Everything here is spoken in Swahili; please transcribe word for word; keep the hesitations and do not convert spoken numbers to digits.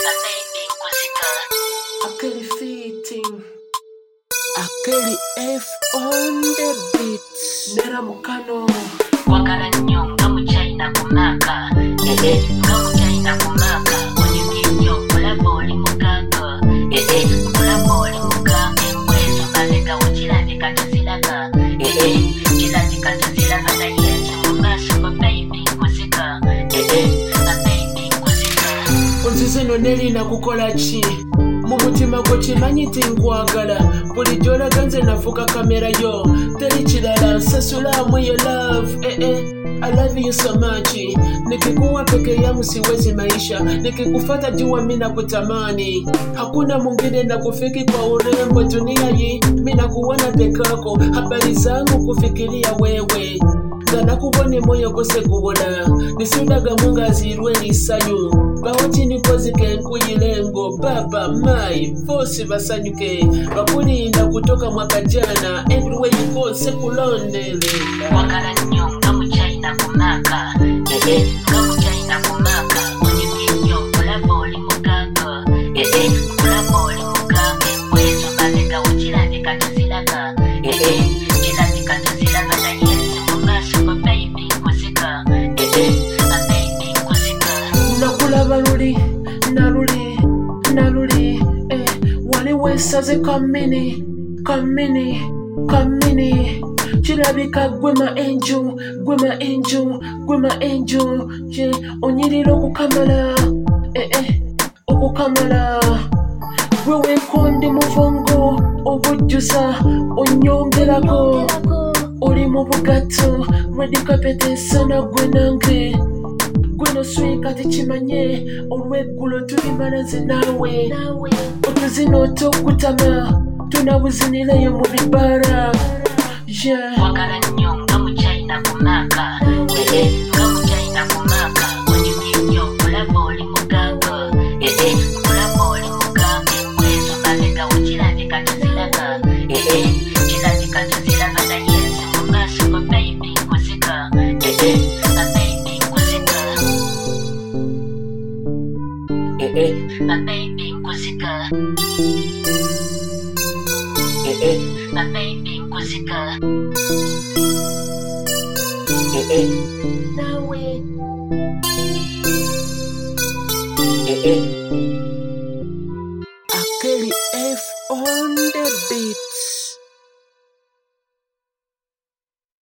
Akeli fitting, Akeli F on the beats. Nera mukano Wakala nyonga muchaina kumaka Eh eh Nga muchaina kumaka Onyukinyo Mulaboli mukaka Eh eh Mulaboli mukaka Mwezo balega Uchilabika tuzilaka Eh eh Chilabika tuzilaka Na yenzi mumaso Kwa baby kuzika Eh eh A baby kuzika Onzizeno neli na kukola chi Mumutima gwo kimanyi tinkwagala bulijjo olaga nze nafuka kamera yo teri kirala nsasulamu yo love eh eh I love you so much nikikuwa peke yangu siwezi maisha nikikufata jua mina kutamani hakuna mwingine na kufiki kwa urembo dunia hii mina kuona pekako habari zangu kufikiria wewe Gana kubone moyo kose kubona Nisudaga munga zirwe lisayu Bawachi nikozike nkuyilengo Baba, mai, fosi basanyuke Bakuni inda kutoka mwaka jana Everywhere you go, sekulondele Wakala nyonga muchaina kumaka Eh eh, nga muchaina kumaka Onyukinyo, mulaboli mukaka Eh eh, mulaboli mukaka Mwezo balega uchilabika tuzilaka Eh eh, chilabika tuzilaka na yenzi baby kuzika eh eh a baby kuzika nakulaba luli naluli naluli eh wali wesaze kamini kamini kamini chilabika gwema angel gwema angel gwema angel je onyiriro kukamala eh eh okukamala gwewe kondi muvongo obujjusa onyongerako Uri mu bugato, ready kapete sana gwe nange Gweno swika tichimanye, olweggulo tulimana nze nawe Otuzino tokutama, tunawuzinilayo mu bibara Yeah Wakala nyonga muchaina kumaka Eh eh, nga muchaina kumaka Onyukinyo, mulaboli mukaka Eh eh, mulaboli mukaka Mwezo balega uchilabika tuzilaka Eh eh, chilabika tuzilaka na yenzi Mumaso baby kuzika Eh eh, a baby kuzika Eh eh, a baby kuzika eh eh, a baby kuzika eh eh Nawe